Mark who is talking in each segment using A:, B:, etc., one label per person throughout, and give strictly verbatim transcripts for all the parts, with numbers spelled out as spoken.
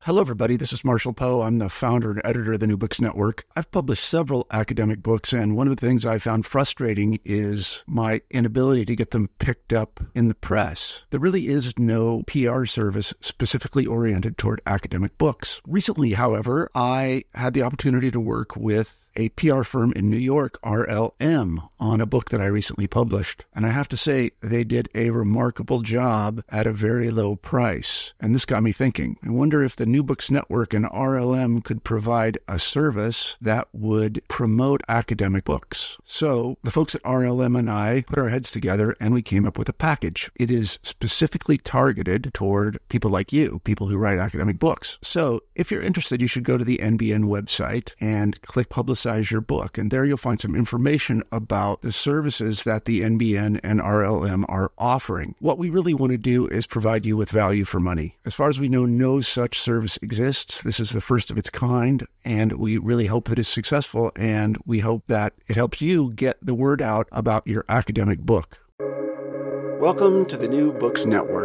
A: Hello, everybody. This is Marshall Poe. I'm the founder and editor of the New Books Network. I've published several academic books, and one of the things I found frustrating is my inability to get them picked up in the press. There really is no P R service specifically oriented toward academic books. Recently, however, I had the opportunity to work with a P R firm in New York, R L M, on a book that I recently published. And I have to say, they did a remarkable job at a very low price. And this got me thinking. I wonder if the New Books Network and R L M could provide a service that would promote academic books. So the folks at R L M and I put our heads together and we came up with a package. It is specifically targeted toward people like you, people who write academic books. So if you're interested, you should go to the N B N website and click Publicize your book. And there you'll find some information about the services that the N B N and R L M are offering. What we really want to do is provide you with value for money. As far as we know, no such service exists. This is the first of its kind, and we really hope that it's successful, and we hope that it helps you get the word out about your academic book. Welcome to the New Books Network.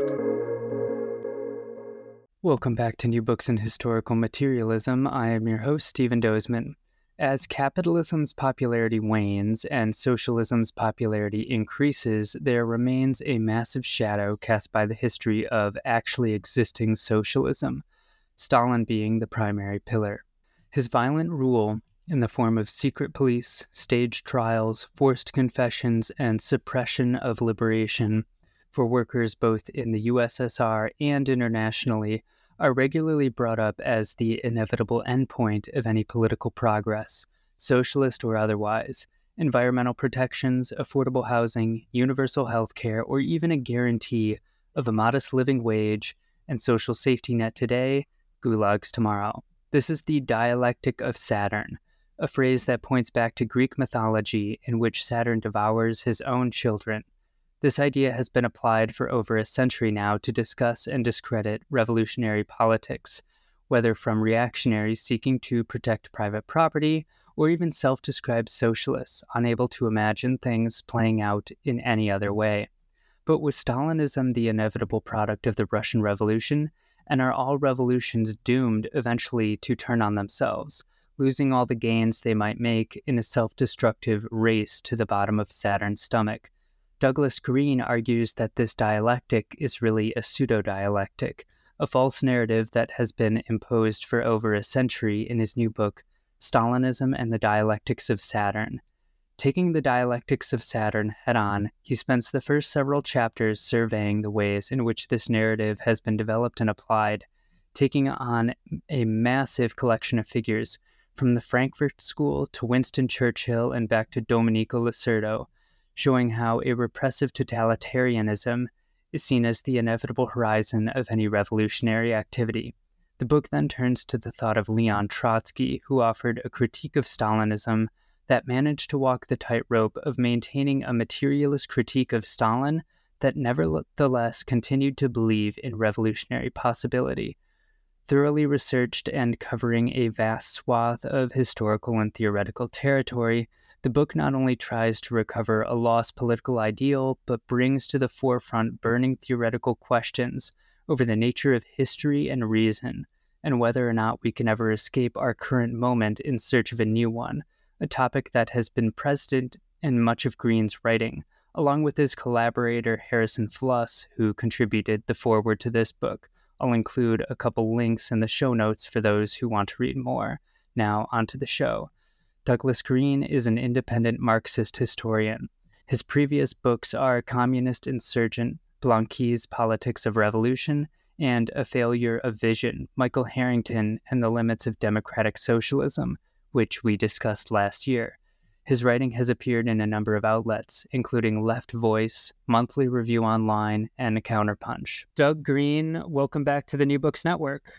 B: Welcome back to New Books in Historical Materialism. I am your host, Stephen Dozeman. As capitalism's popularity wanes and socialism's popularity increases, there remains a massive shadow cast by the history of actually existing socialism, Stalin being the primary pillar. His violent rule, in the form of secret police, staged trials, forced confessions, and suppression of liberation for workers both in the U S S R and internationally, are regularly brought up as the inevitable endpoint of any political progress, socialist or otherwise. Environmental protections, affordable housing, universal health care, or even a guarantee of a modest living wage and social safety net today, gulags tomorrow. This is the dialectic of Saturn, a phrase that points back to Greek mythology in which Saturn devours his own children. This idea has been applied for over a century now to discuss and discredit revolutionary politics, whether from reactionaries seeking to protect private property or even self-described socialists unable to imagine things playing out in any other way. But was Stalinism the inevitable product of the Russian Revolution, and are all revolutions doomed eventually to turn on themselves, losing all the gains they might make in a self-destructive race to the bottom of Saturn's stomach? Douglas Green argues that this dialectic is really a pseudo-dialectic, a false narrative that has been imposed for over a century in his new book, Stalinism and the Dialectics of Saturn. Taking the dialectics of Saturn head-on, he spends the first several chapters surveying the ways in which this narrative has been developed and applied, taking on a massive collection of figures, from the Frankfurt School to Winston Churchill and back to Domenico Lacerda, showing how a repressive totalitarianism is seen as the inevitable horizon of any revolutionary activity. The book then turns to the thought of Leon Trotsky, who offered a critique of Stalinism that managed to walk the tightrope of maintaining a materialist critique of Stalin that nevertheless continued to believe in revolutionary possibility. Thoroughly researched and covering a vast swath of historical and theoretical territory, the book not only tries to recover a lost political ideal, but brings to the forefront burning theoretical questions over the nature of history and reason, and whether or not we can ever escape our current moment in search of a new one, a topic that has been present in much of Green's writing, along with his collaborator Harrison Fluss, who contributed the foreword to this book. I'll include a couple links in the show notes for those who want to read more. Now, onto the show. Douglas Green is an independent Marxist historian. His previous books are Communist Insurgent, Blanqui's Politics of Revolution, and A Failure of Vision, Michael Harrington and the Limits of Democratic Socialism, which we discussed last year. His writing has appeared in a number of outlets, including Left Voice, Monthly Review Online, and Counterpunch. Doug Green, welcome back to the New Books Network.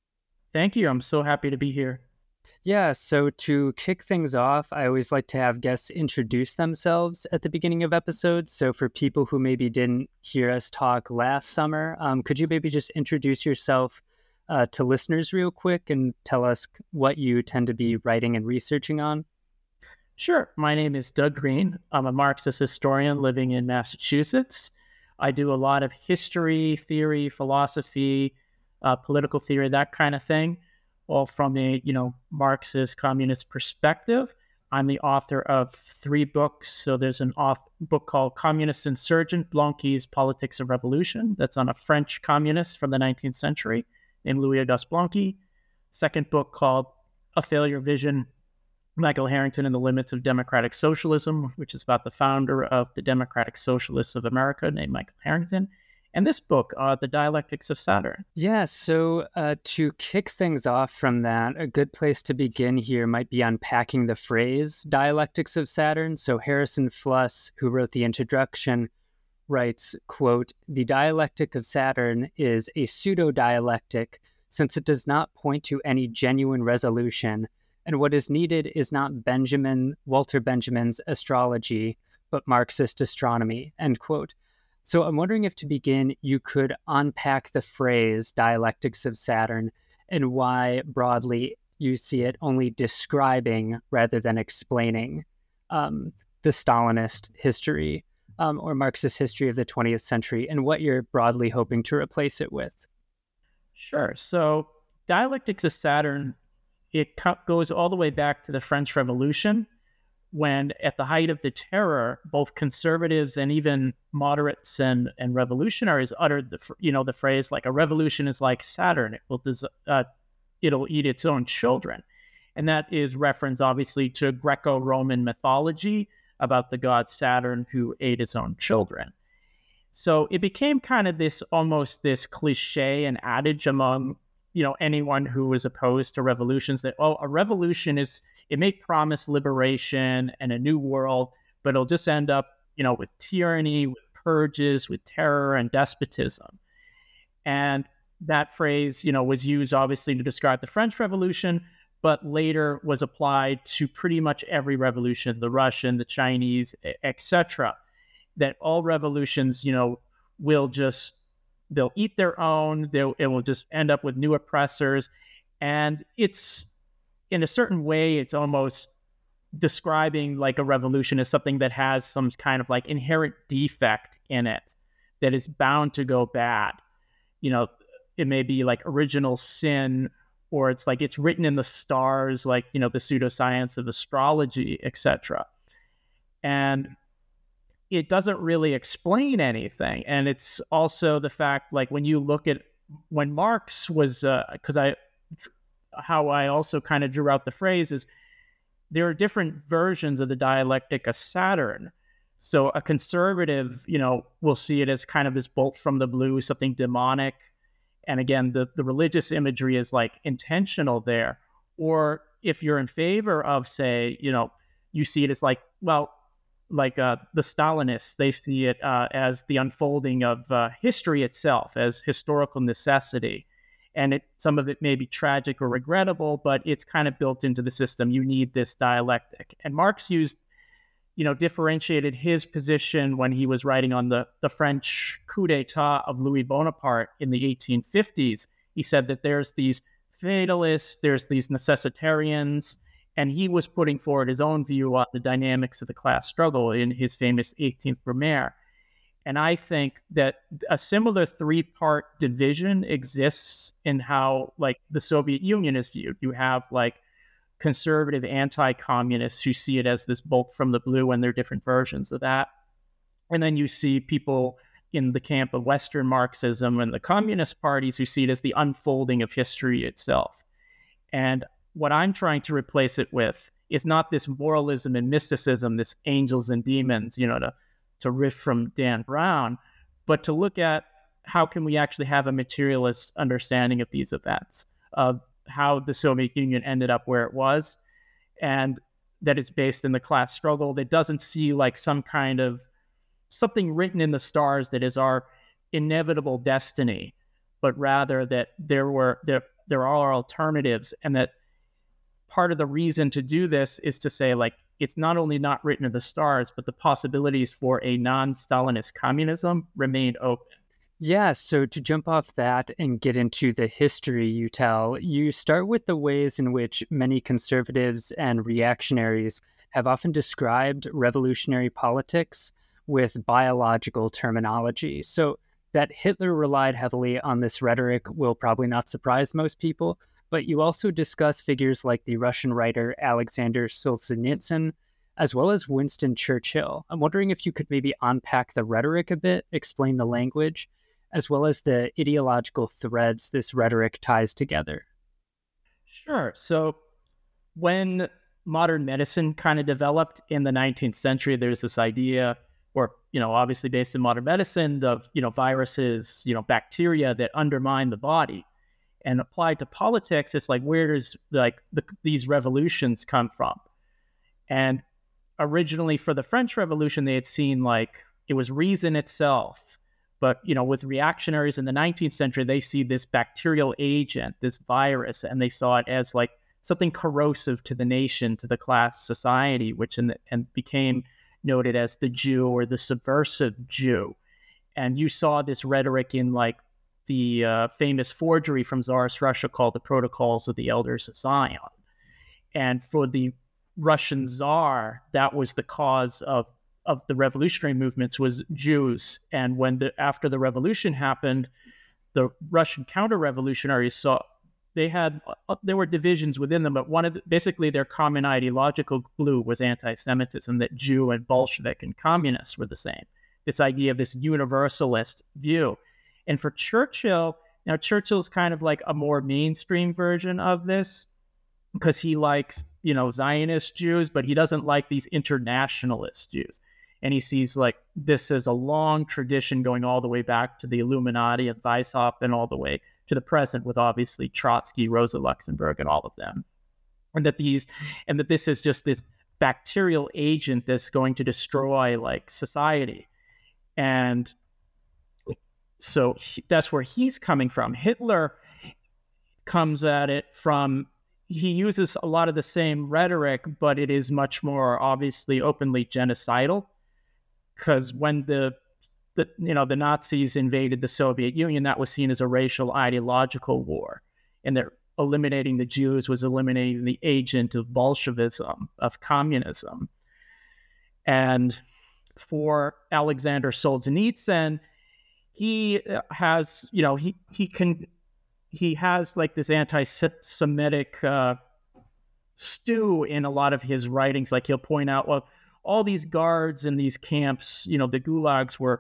C: Thank you. I'm so happy to be here.
B: Yeah, so to kick things off, I always like to have guests introduce themselves at the beginning of episodes. So for people who maybe didn't hear us talk last summer, um, could you maybe just introduce yourself uh, to listeners real quick and tell us what you tend to be writing and researching on?
C: Sure. My name is Doug Green. I'm a Marxist historian living in Massachusetts. I do a lot of history, theory, philosophy, uh, political theory, that kind of thing, all from a, you know, Marxist communist perspective. I'm the author of three books. So there's an off book called Communist Insurgent, Blanqui's Politics of Revolution. That's on a French communist from the nineteenth century named Louis-Auguste Blanqui. Second book called A Failure Vision, Michael Harrington and the Limits of Democratic Socialism, which is about the founder of the Democratic Socialists of America named Michael Harrington. And this book, uh, The Dialectics of Saturn.
B: Yeah, so uh, to kick things off from that, a good place to begin here might be unpacking the phrase dialectics of Saturn. So Harrison Fluss, who wrote the introduction, writes, quote, "The dialectic of Saturn is a pseudo-dialectic since it does not point to any genuine resolution, and what is needed is not Benjamin, Walter Benjamin's astrology, but Marxist astronomy," end quote. So I'm wondering if to begin, you could unpack the phrase dialectics of Saturn and why broadly you see it only describing rather than explaining um, the Stalinist history um, or Marxist history of the twentieth century and what you're broadly hoping to replace it with.
C: Sure. So dialectics of Saturn, it co- goes all the way back to the French Revolution, when at the height of the terror, both conservatives and even moderates and, and revolutionaries uttered the, you know, the phrase like a revolution is like Saturn. It will, des- uh, it'll eat its own children. And that is reference obviously to Greco-Roman mythology about the god Saturn who ate his own children. So it became kind of this, almost this cliche and adage among you know, anyone who is opposed to revolutions that, oh, a revolution is, it may promise liberation and a new world, but it'll just end up, you know, with tyranny, with purges, with terror and despotism. And that phrase, you know, was used obviously to describe the French Revolution, but later was applied to pretty much every revolution, the Russian, the Chinese, et cetera, that all revolutions, you know, will just, they'll eat their own, they'll, it will just end up with new oppressors. And it's, in a certain way, it's almost describing like a revolution as something that has some kind of like inherent defect in it that is bound to go bad. You know, it may be like original sin, or it's like it's written in the stars, like, you know, the pseudoscience of astrology, et cetera. And it doesn't really explain anything. And it's also the fact, like, when you look at when Marx was, because uh, I, how I also kind of drew out the phrase is there are different versions of the dialectic of Saturn. So a conservative, you know, will see it as kind of this bolt from the blue, something demonic. And again, the, the religious imagery is like intentional there. Or if you're in favor of, say, you know, you see it as like, well, like uh, the Stalinists, they see it uh, as the unfolding of uh, history itself, as historical necessity. And it, some of it may be tragic or regrettable, but it's kind of built into the system. You need this dialectic. And Marx used, you know, differentiated his position when he was writing on the, the French coup d'etat of Louis Bonaparte in the eighteen fifties. He said that there's these fatalists, there's these necessitarians, and he was putting forward his own view on the dynamics of the class struggle in his famous eighteenth Brumaire. And I think that a similar three-part division exists in how, like, the Soviet Union is viewed. You have, like, conservative anti-communists who see it as this bolt from the blue, and there are different versions of that. And then you see people in the camp of Western Marxism and the communist parties who see it as the unfolding of history itself. And what I'm trying to replace it with is not this moralism and mysticism, this angels and demons, you know, to, to riff from Dan Brown, but to look at how can we actually have a materialist understanding of these events, of how the Soviet Union ended up where it was, and that it's based in the class struggle that doesn't see like some kind of something written in the stars that is our inevitable destiny, but rather that there were there there are alternatives, and that part of the reason to do this is to say, like, it's not only not written in the stars, but the possibilities for a non-Stalinist communism remain open.
B: Yeah, so to jump off that and get into the history you tell, you start with the ways in which many conservatives and reactionaries have often described revolutionary politics with biological terminology. So That Hitler relied heavily on this rhetoric will probably not surprise most people, but you also discuss figures like the Russian writer Alexander Solzhenitsyn, as well as Winston Churchill. I'm wondering if you could maybe unpack the rhetoric a bit, explain the language, as well as the ideological threads this rhetoric ties together.
C: Sure. So when modern medicine kind of developed in the nineteenth century, there's this idea, or, you know, obviously based in modern medicine, of, you know, viruses, you know, bacteria that undermine the body. And applied to politics, it's like, where does like the, these revolutions come from? And originally for the French Revolution, they had seen like it was reason itself. But, you know, with reactionaries in the nineteenth century, they see this bacterial agent, this virus, and they saw it as like something corrosive to the nation, to the class society, which in the, and became noted as the Jew or the subversive Jew. And you saw this rhetoric in like the uh, famous forgery from Tsarist Russia called the Protocols of the Elders of Zion. And for the Russian Tsar, that was the cause of, of the revolutionary movements, was Jews. And when the after the revolution happened, the Russian counter-revolutionaries saw they had uh, there were divisions within them, but one of the, basically their common ideological glue was anti-Semitism, that Jew and Bolshevik and communists were the same. This idea of this universalist view. And for Churchill, now Churchill's kind of like a more mainstream version of this, because he likes, you know, Zionist Jews, but he doesn't like these internationalist Jews. And he sees like this as a long tradition going all the way back to the Illuminati and Weishaupt and all the way to the present, with obviously Trotsky, Rosa Luxemburg, and all of them. And that these, and that this is just this bacterial agent that's going to destroy like society. And so he, that's where he's coming from. Hitler comes at it from, he uses a lot of the same rhetoric, but it is much more obviously openly genocidal. Because when the, the, you know, the Nazis invaded the Soviet Union, that was seen as a racial ideological war. And they're eliminating the Jews was eliminating the agent of Bolshevism, of communism. And for Alexander Solzhenitsyn, he has, you know, he he can, he has like this anti-Semitic uh, stew in a lot of his writings. Like he'll point out, well, all these guards in these camps, you know, the gulags were,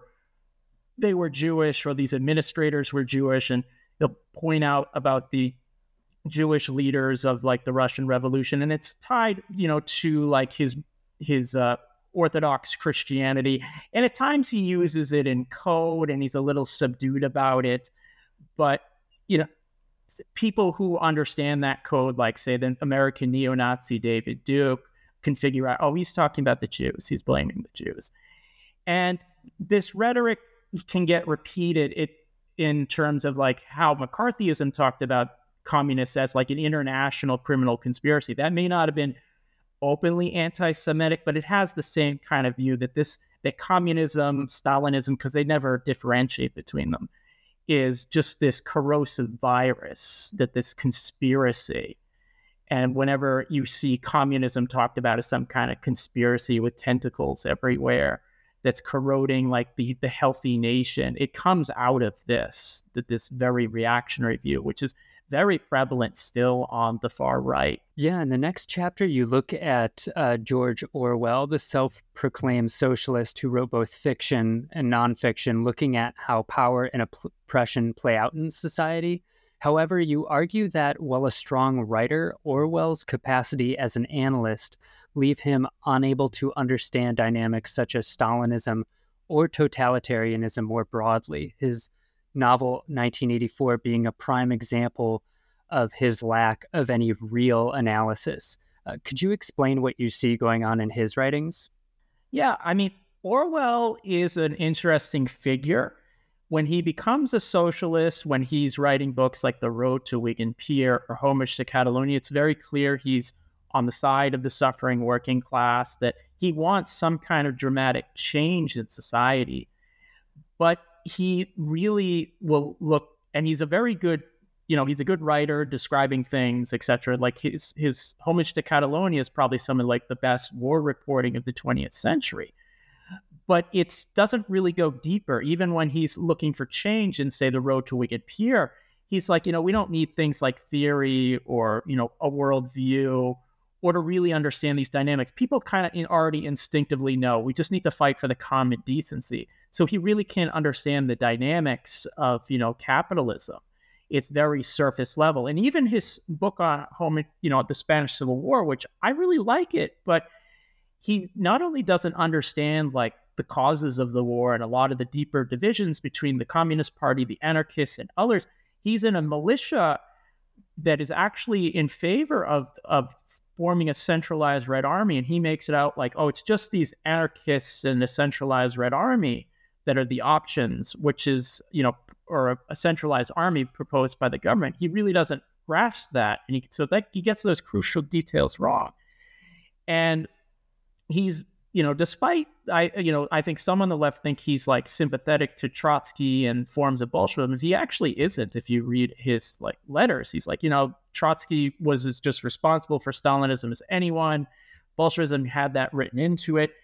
C: they were Jewish, or these administrators were Jewish, and he'll point out about the Jewish leaders of like the Russian Revolution, and it's tied, you know, to like his his uh, Orthodox Christianity, and at times he uses it in code, and he's a little subdued about it, but you know, people who understand that code, like say the American neo-Nazi David Duke, can figure out, oh, he's talking about the Jews, he's blaming the Jews, and this rhetoric can get repeated it in terms of like how McCarthyism talked about communists as like an international criminal conspiracy. That may not have been openly anti-Semitic, but it has the same kind of view that this, that communism, Stalinism, because they never differentiate between them, is just this corrosive virus, that this conspiracy. And whenever you see communism talked about as some kind of conspiracy with tentacles everywhere that's corroding like the, the healthy nation, it comes out of this, that this very reactionary view, which is very prevalent still on the far right.
B: Yeah, in the next chapter, you look at uh, George Orwell, the self-proclaimed socialist who wrote both fiction and nonfiction, looking at how power and oppression play out in society. However, you argue that while a strong writer, Orwell's capacity as an analyst leave him unable to understand dynamics such as Stalinism or totalitarianism more broadly, his novel nineteen eighty-four being a prime example of his lack of any real analysis. Uh, could you explain what you see going on in his writings?
C: Yeah, I mean, Orwell is an interesting figure. When he becomes a socialist, when he's writing books like The Road to Wigan Pier or Homage to Catalonia, it's very clear he's on the side of the suffering working class, that he wants some kind of dramatic change in society. But he really will look, and he's a very good, you know, he's a good writer describing things, et cetera. Like his his Homage to Catalonia is probably some of like the best war reporting of the twentieth century. but it doesn't really go deeper. Even when he's looking for change in, say, The Road to Wicked Peer, he's like, you know, we don't need things like theory or, you know, a worldview or to really understand these dynamics. People kind of already instinctively know we just need to fight for the common decency. So he really can't understand the dynamics of, you know, capitalism. It's very surface level. And even his book on home, you know, the Spanish Civil War, which I really like it, but he not only doesn't understand like the causes of the war and a lot of the deeper divisions between the Communist Party, the anarchists, and others, he's in a militia that is actually in favor of, of forming a centralized Red Army. And he makes it out like, oh, it's just these anarchists and the centralized Red Army that are the options, which is, you know, or a, a centralized army proposed by the government. He really doesn't grasp that. And he, so that he gets those crucial details wrong. And he's, you know, despite, I, you know, I think some on the left think he's like sympathetic to Trotsky and forms of Bolshevism. He actually isn't. If you read his like letters, he's like, you know, Trotsky was as just responsible for Stalinism as anyone. Bolshevism had that written into it.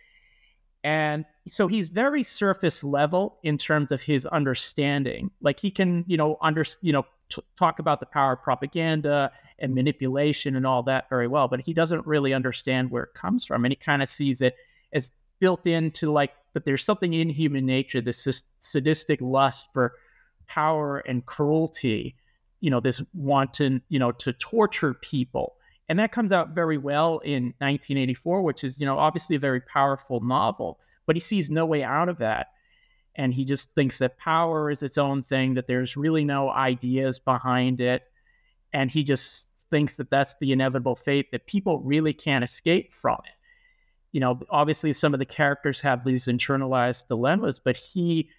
C: And so he's very surface level in terms of his understanding. Like he can, you know, under, you know, t- talk about the power of propaganda and manipulation and all that very well, but he doesn't really understand where it comes from. And he kind of sees it as built into like, that there's something in human nature, this sadistic lust for power and cruelty, you know, this wanton, you know, to torture people. And that comes out very well in nineteen eighty-four, which is, you know, obviously a very powerful novel, but he sees no way out of that. And he just thinks that power is its own thing, that there's really no ideas behind it. And he just thinks that that's the inevitable fate, that people really can't escape from it. You know, obviously some of the characters have these internalized dilemmas, but he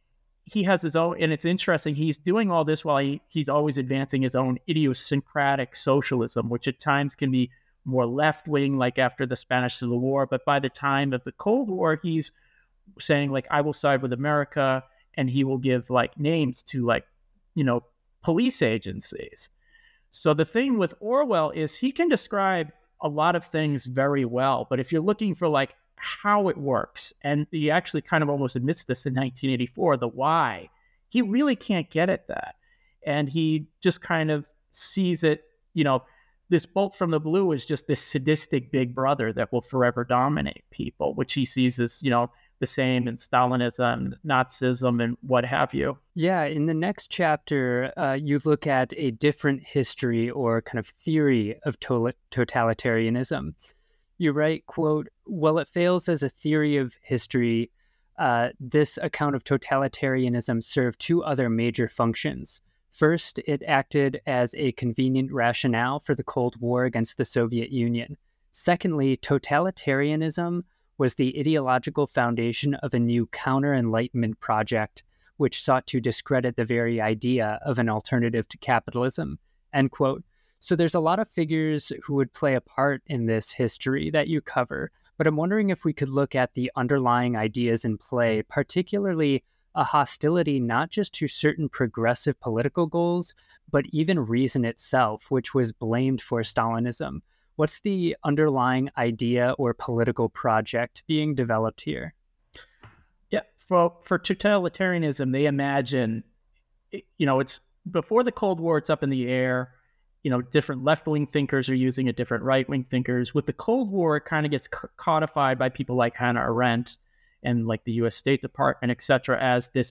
C: he has his own, and it's interesting, he's doing all this while he, he's always advancing his own idiosyncratic socialism, which at times can be more left-wing, like after the Spanish Civil War. But by the time of the Cold War, he's saying, like, I will side with America, and he will give, like, names to, like, you know, police agencies. So the thing with Orwell is he can describe a lot of things very well, but if you're looking for, like, how it works, and he actually kind of almost admits this in nineteen eighty-four, the why, he really can't get at that. And he just kind of sees it, you know, this bolt from the blue is just this sadistic big brother that will forever dominate people, which he sees as, you know, the same in Stalinism, Nazism, and what have you.
B: Yeah, in the next chapter, uh, you look at a different history or kind of theory of to- totalitarianism. You write, quote, while it fails as a theory of history, uh, this account of totalitarianism served two other major functions. First, it acted as a convenient rationale for the Cold War against the Soviet Union. Secondly, totalitarianism was the ideological foundation of a new counter-enlightenment project, which sought to discredit the very idea of an alternative to capitalism, end quote. So there's a lot of figures who would play a part in this history that you cover, but I'm wondering if we could look at the underlying ideas in play, particularly a hostility not just to certain progressive political goals, but even reason itself, which was blamed for Stalinism. What's the underlying idea or political project being developed here?
C: Yeah, for, for totalitarianism, they imagine, you know, it's before the Cold War, it's up in the air. You know, different left-wing thinkers are using it, different right-wing thinkers. With the Cold War, it kind of gets c- codified by people like Hannah Arendt and like the U S State Department, et cetera, as this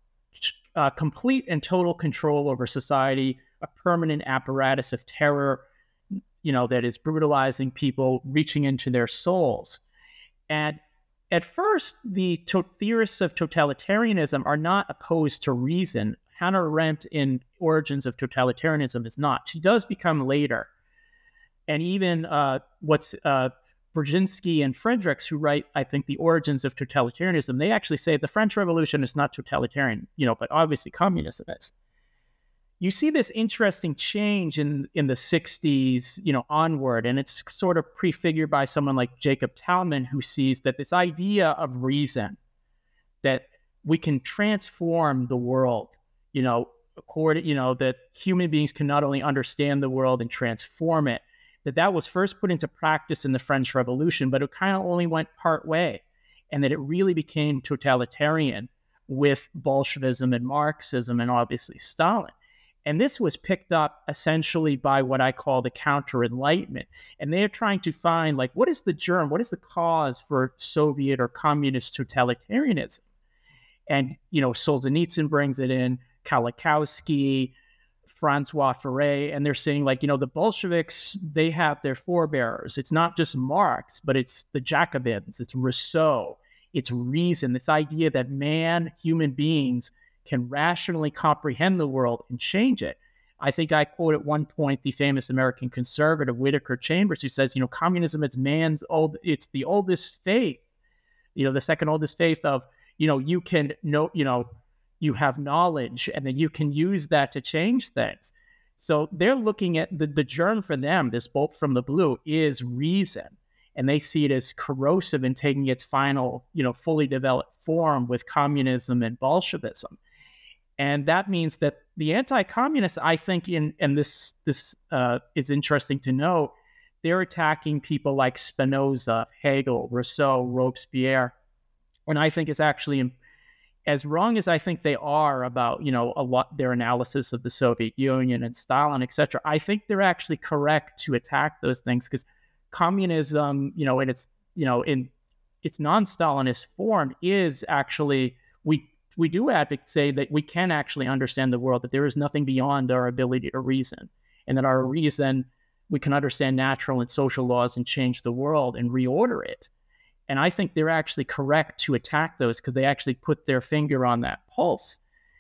C: uh, complete and total control over society, a permanent apparatus of terror, you know, that is brutalizing people, reaching into their souls. And at first, the to- theorists of totalitarianism are not opposed to reason. Hannah Arendt in Origins of Totalitarianism is not. She does become later. And even uh, what's uh, Brzezinski and Friedrichs, who write, I think, the Origins of Totalitarianism, they actually say the French Revolution is not totalitarian, you know, but obviously communism is. You see this interesting change in, in the sixties, you know, onward, and it's sort of prefigured by someone like Jacob Talman, who sees that this idea of reason, that we can transform the world, you know, according, you know, that human beings can not only understand the world and transform it, that that was first put into practice in the French Revolution, but it kind of only went part way. and that it really became totalitarian with Bolshevism and Marxism and obviously Stalin. And this was picked up essentially by what I call the counter-enlightenment. And they're trying to find, like, what is the germ? What is the cause for Soviet or communist totalitarianism? And, you know, Solzhenitsyn brings it in, Kolakowski, Francois Furet, and they're saying, like, you know, the Bolsheviks, they have their forebearers. It's not just Marx, but it's the Jacobins, it's Rousseau, it's reason, this idea that man, human beings, can rationally comprehend the world and change it. I think I quote at one point the famous American conservative Whittaker Chambers, who says, you know, communism is man's old, it's the oldest faith, you know, the second oldest faith of, you know, you can know, you know, you have knowledge and then you can use that to change things. So they're looking at the, the germ for them, this bolt from the blue, is reason. And they see it as corrosive in taking its final, you know, fully developed form with communism and Bolshevism. And that means that the anti-communists, I think, in and this this uh, is interesting to know, they're attacking people like Spinoza, Hegel, Rousseau, Robespierre, and I think it's actually, as wrong as I think they are about, you know, a lot their analysis of the Soviet Union and Stalin, et cetera. I think they're actually correct to attack those things because communism, you know, in its you know in its non-Stalinist form, is actually we. We do advocate say that we can actually understand the world, that there is nothing beyond our ability to reason, and that our reason, we can understand natural and social laws and change the world and reorder it. And I think they're actually correct to attack those because they actually put their finger on that pulse.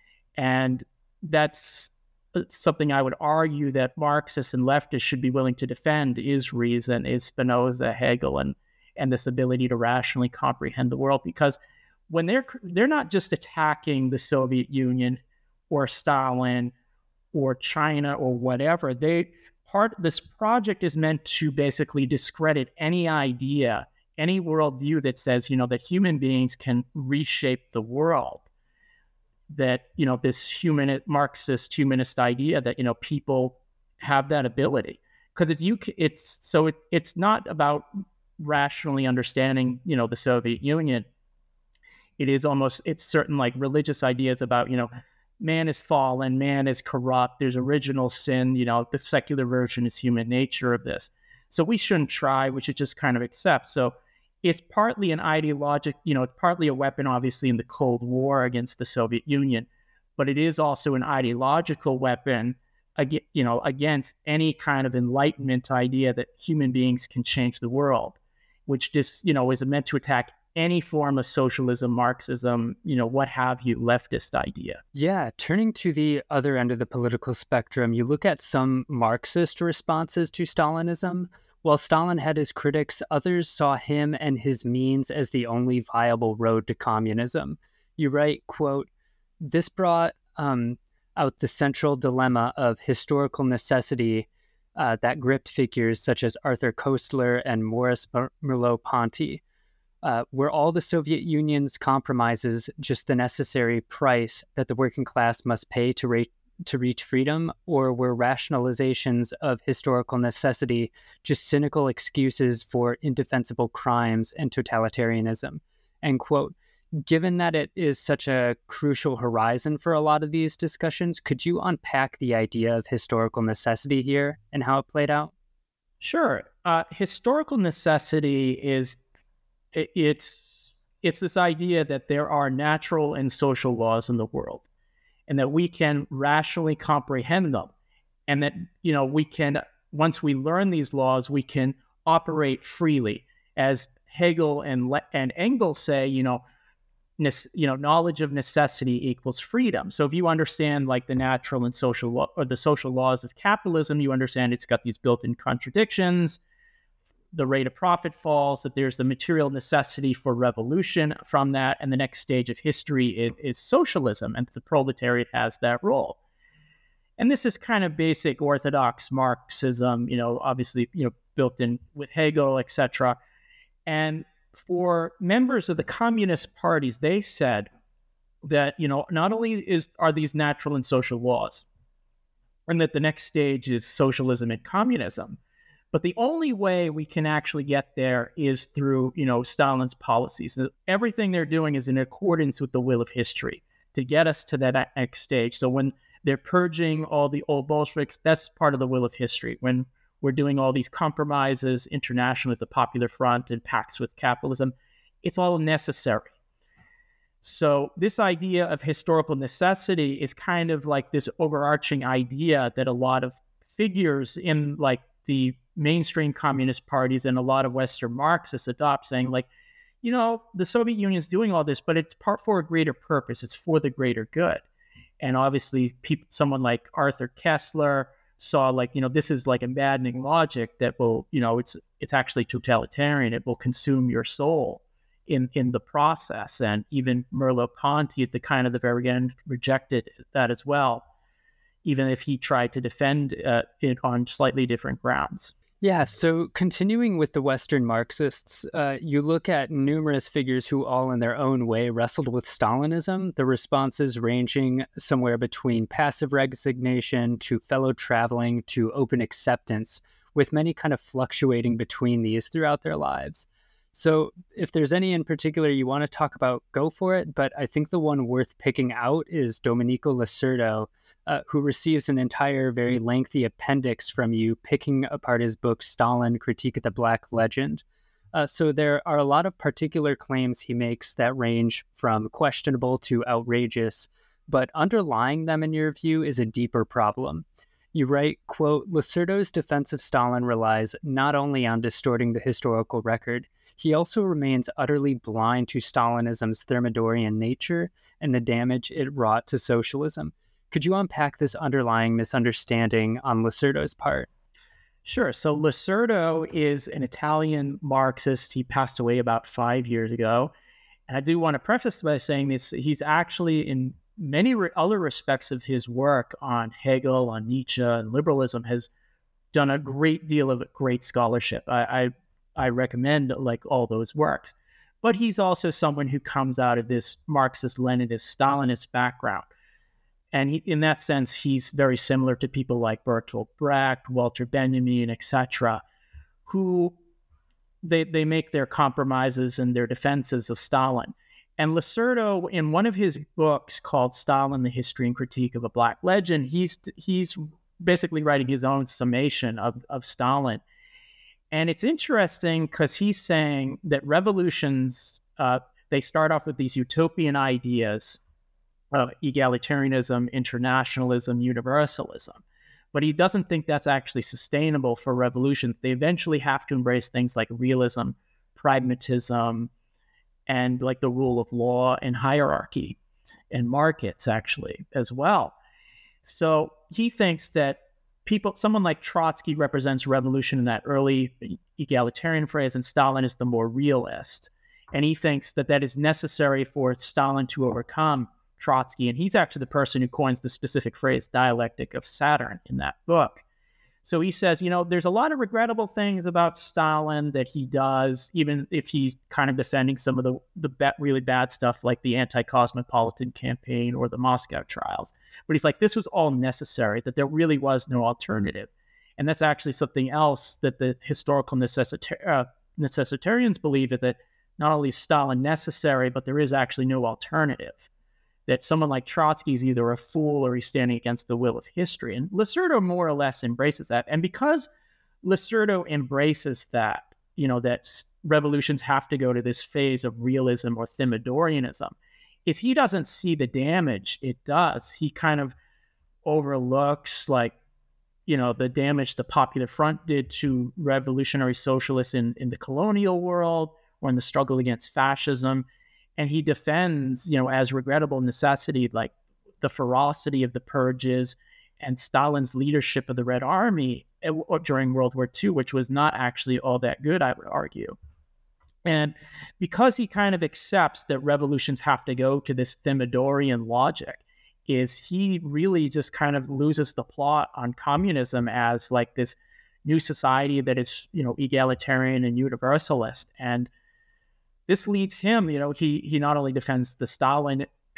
C: And that's something I would argue that Marxists and leftists should be willing to defend, is reason, is Spinoza, Hegel, and, and this ability to rationally comprehend the world. Because when they're they're not just attacking the Soviet Union or Stalin or China or whatever, they part this project is meant to basically discredit any idea, any worldview that says, you know, that human beings can reshape the world. That, you know, this human Marxist humanist idea that, you know, people have that ability. Because if you it's so it, it's not about rationally understanding, you know, the Soviet Union. It is almost, it's certain like religious ideas about, you know, man is fallen, man is corrupt, there's original sin, you know, the secular version is human nature of this. So we shouldn't try, we should just kind of accept. So it's partly an ideologic, you know, it's partly a weapon, obviously, in the Cold War against the Soviet Union, but it is also an ideological weapon, you know, against any kind of Enlightenment idea that human beings can change the world, which just, you know, is meant to attack any form of socialism, Marxism, you know, what have you, leftist idea.
B: Yeah, turning to the other end of the political spectrum, you look at some Marxist responses to Stalinism. While Stalin had his critics, others saw him and his means as the only viable road to communism. You write, quote, "This brought um, out the central dilemma of historical necessity uh, that gripped figures such as Arthur Koestler and Maurice Merleau-Ponty. Uh, were all the Soviet Union's compromises just the necessary price that the working class must pay to, re- to reach freedom, or were rationalizations of historical necessity just cynical excuses for indefensible crimes and totalitarianism?" End quote. Given that it is such a crucial horizon for a lot of these discussions, could you unpack the idea of historical necessity here and how it played out?
C: Sure. Uh, historical necessity is It's it's this idea that there are natural and social laws in the world, and that we can rationally comprehend them, and that, you know, we can, once we learn these laws, we can operate freely. As Hegel and Le- and Engels say, you know, ne- you know, knowledge of necessity equals freedom. So if you understand like the natural and social law, or the social laws of capitalism, you understand it's got these built-in contradictions. The rate of profit falls, that there's the material necessity for revolution from that, and the next stage of history is, is socialism, and the proletariat has that role. And this is kind of basic orthodox Marxism, you know, obviously, you know, built in with Hegel, et cetera. And for members of the communist parties, they said that, you know, not only is are these natural and social laws, and that the next stage is socialism and communism, But the only way we can actually get there is through, you know, Stalin's policies. Everything they're doing is in accordance with the will of history to get us to that next stage. So when they're purging all the old Bolsheviks, that's part of the will of history. When we're doing all these compromises internationally with the Popular Front and pacts with capitalism, it's all necessary. So this idea of historical necessity is kind of like this overarching idea that a lot of figures in like the mainstream communist parties and a lot of Western Marxists adopt, saying like, you know, the Soviet Union is doing all this, but it's part for a greater purpose. It's for the greater good. And obviously people, someone like Arthur Koestler saw like, you know, this is like a maddening logic that will, you know, it's it's actually totalitarian. It will consume your soul in, in the process. And even Merleau-Ponty at the kind of the very end rejected that as well, even if he tried to defend uh, it on slightly different grounds.
B: Yeah, so continuing with the Western Marxists, uh, you look at numerous figures who all in their own way wrestled with Stalinism, the responses ranging somewhere between passive resignation to fellow traveling to open acceptance, with many kind of fluctuating between these throughout their lives. So if there's any in particular you want to talk about, go for it. But I think the one worth picking out is Domenico Lacerdo, uh, who receives an entire, very lengthy appendix from you, picking apart his book, Stalin, Critique of the Black Legend. Uh, so there are a lot of particular claims he makes that range from questionable to outrageous, but underlying them, in your view, is a deeper problem. You write, quote, Lacerdo's defense of Stalin relies not only on distorting the historical record, he also remains utterly blind to Stalinism's Thermidorian nature and the damage it wrought to socialism. Could you unpack this underlying misunderstanding on Lacerdo's part?
C: Sure. So Lacerdo is an Italian Marxist. He passed away about five years ago. And I do want to preface by saying this, he's actually in many re- other respects of his work on Hegel, on Nietzsche, and liberalism has done a great deal of great scholarship. I, I, I recommend like all those works. But he's also someone who comes out of this Marxist, Leninist, Stalinist background. And he, in that sense, he's very similar to people like Bertolt Brecht, Walter Benjamin, et cetera, who they, they make their compromises and their defenses of Stalin. And Lacerdo, in one of his books called Stalin, the History and Critique of a Black Legend, he's he's basically writing his own summation of, of Stalin. And it's interesting because he's saying that revolutions, uh, they start off with these utopian ideas of egalitarianism, internationalism, universalism. But he doesn't think that's actually sustainable for revolution. They eventually have to embrace things like realism, pragmatism, and like the rule of law and hierarchy and markets actually as well. So he thinks that people, someone like Trotsky represents revolution in that early egalitarian phrase, and Stalin is the more realist. And he thinks that that is necessary for Stalin to overcome Trotsky. And he's actually the person who coins the specific phrase dialectic of Saturn in that book. So he says, you know, there's a lot of regrettable things about Stalin that he does, even if he's kind of defending some of the, the ba- really bad stuff like the anti-cosmopolitan campaign or the Moscow trials. But he's like, this was all necessary, that there really was no alternative. And that's actually something else that the historical necessita- uh, necessitarians believe, that not only is Stalin necessary, but there is actually no alternative. That someone like Trotsky is either a fool or he's standing against the will of history. And Lacerdo more or less embraces that. And because Lacerdo embraces that, you know, that revolutions have to go to this phase of realism or Thermidorianism, is he doesn't see the damage it does. He kind of overlooks, like, you know, the damage the Popular Front did to revolutionary socialists in, in the colonial world or in the struggle against fascism. And he defends, you know, as regrettable necessity, like the ferocity of the purges and Stalin's leadership of the Red Army during World War Two, which was not actually all that good, I would argue. And because he kind of accepts that revolutions have to go to this Thermidorian logic, is he really just kind of loses the plot on communism as like this new society that is, you know, egalitarian and universalist. And this leads him, you know, he he not only defends the Stalin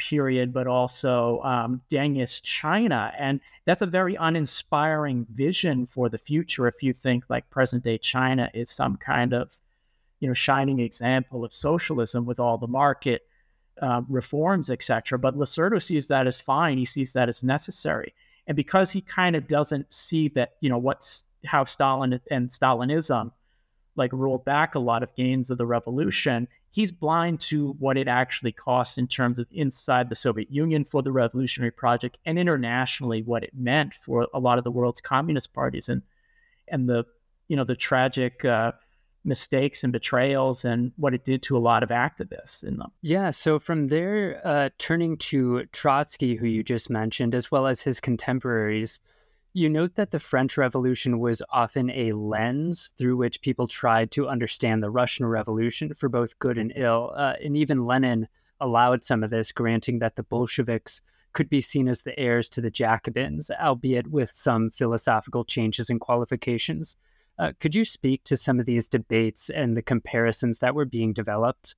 C: period, but also um, Dengist China. And that's a very uninspiring vision for the future if you think like present day China is some kind of, you know, shining example of socialism with all the market uh, reforms, et cetera. But Lacerda sees that as fine. He sees that as necessary. And because he kind of doesn't see that, you know, what's how Stalin and Stalinism like rolled back a lot of gains of the revolution, he's blind to what it actually costs in terms of inside the Soviet Union for the revolutionary project and internationally what it meant for a lot of the world's communist parties and and the, you know, the tragic uh, mistakes and betrayals and what it did to a lot of activists in them.
B: Yeah, so from there, uh, turning to Trotsky, who you just mentioned, as well as his contemporaries, you note that the French Revolution was often a lens through which people tried to understand the Russian Revolution for both good and ill. Uh, and even Lenin allowed some of this, granting that the Bolsheviks could be seen as the heirs to the Jacobins, albeit with some philosophical changes and qualifications. Uh, could you speak to some of these debates and the comparisons that were being developed?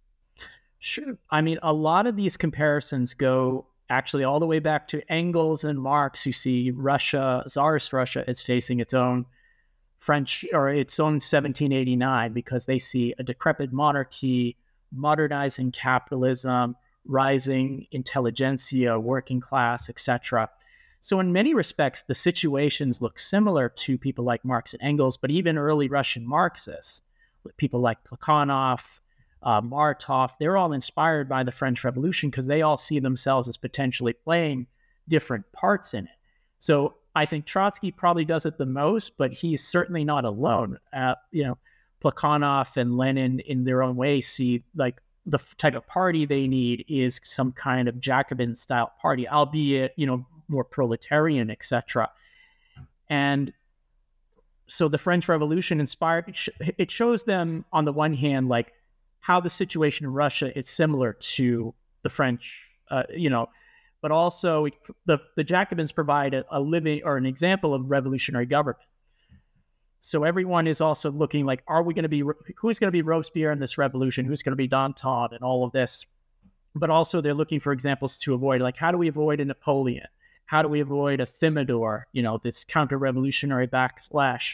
C: Sure. I mean, a lot of these comparisons go actually all the way back to Engels and Marx, who see Russia, Tsarist Russia, as facing its own French or its own seventeen eighty-nine, because they see a decrepit monarchy, modernizing capitalism, rising intelligentsia, working class, et cetera. So in many respects, the situations look similar to people like Marx and Engels, but even early Russian Marxists, people like Plekhanov, uh, Martov, they're all inspired by the French Revolution because they all see themselves as potentially playing different parts in it. So I think Trotsky probably does it the most, but he's certainly not alone. Uh, you know, Plekhanov and Lenin in their own way see like the type of party they need is some kind of Jacobin style party, albeit, you know, more proletarian, et cetera. And so the French Revolution inspired, it shows them on the one hand, like how the situation in Russia is similar to the French, uh, you know, but also the, the Jacobins provide a, a living or an example of revolutionary government. So everyone is also looking like, are we going to be, who's going to be Robespierre in this revolution? Who's going to be Danton and all of this? But also they're looking for examples to avoid, like how do we avoid a Napoleon? How do we avoid a Thermidor, you know, this counter-revolutionary backslash?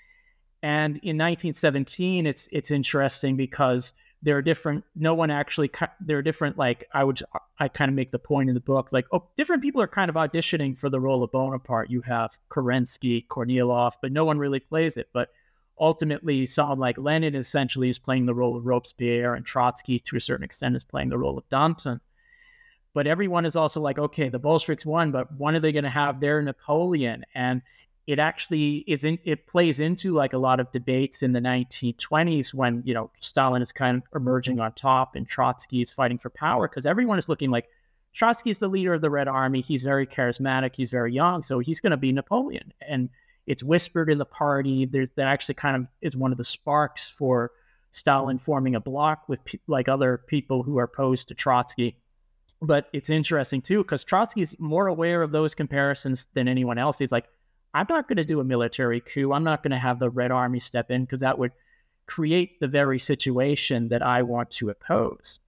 C: And in nineteen seventeen, it's it's interesting because there are different, no one actually, there are different, like, I would, I kind of make the point in the book, like, oh, different people are kind of auditioning for the role of Bonaparte. You have Kerensky, Kornilov, but no one really plays it. But ultimately, someone like Lenin essentially is playing the role of Robespierre, and Trotsky, to a certain extent, is playing the role of Danton. But everyone is also like, okay, the Bolsheviks won, but when are they going to have their Napoleon? And it actually is in, it plays into like a lot of debates in the nineteen twenties when, you know, Stalin is kind of emerging on top and Trotsky is fighting for power, because everyone is looking like Trotsky is the leader of the Red Army. He's very charismatic. He's very young. So he's going to be Napoleon. And it's whispered in the party. There's, that actually kind of is one of the sparks for Stalin forming a bloc with pe- like other people who are opposed to Trotsky. But it's interesting, too, because Trotsky's more aware of those comparisons than anyone else. He's like, I'm not going to do a military coup. I'm not going to have the Red Army step in because that would create the very situation that I want to oppose.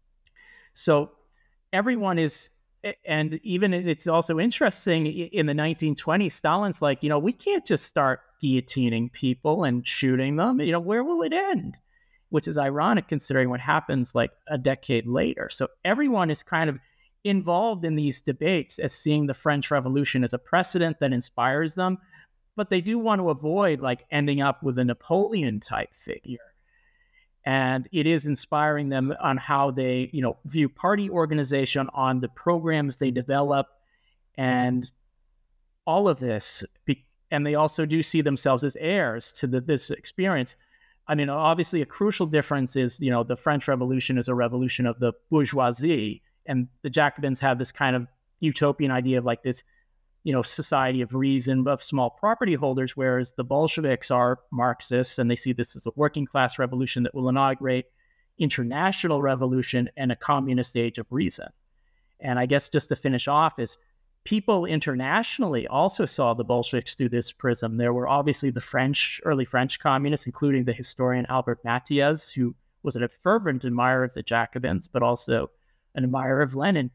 C: So everyone is, and even it's also interesting, in the nineteen twenties, Stalin's like, you know, we can't just start guillotining people and shooting them. You know, where will it end? Which is ironic considering what happens like a decade later. So everyone is kind of involved in these debates as seeing the French Revolution as a precedent that inspires them, but they do want to avoid like ending up with a Napoleon type figure. And it is inspiring them on how they, you know, view party organization, on the programs they develop, and all of this. And they also do see themselves as heirs to the, this experience. I mean, obviously, a crucial difference is, you know, the French Revolution is a revolution of the bourgeoisie, and the Jacobins have this kind of utopian idea of like this, you know, society of reason of small property holders, whereas the Bolsheviks are Marxists, and they see this as a working class revolution that will inaugurate international revolution and a communist age of reason. And I guess just to finish off is, people internationally also saw the Bolsheviks through this prism. There were obviously the French, early French communists, including the historian Albert Mathiez, who was a fervent admirer of the Jacobins, but also an admirer of Lenin.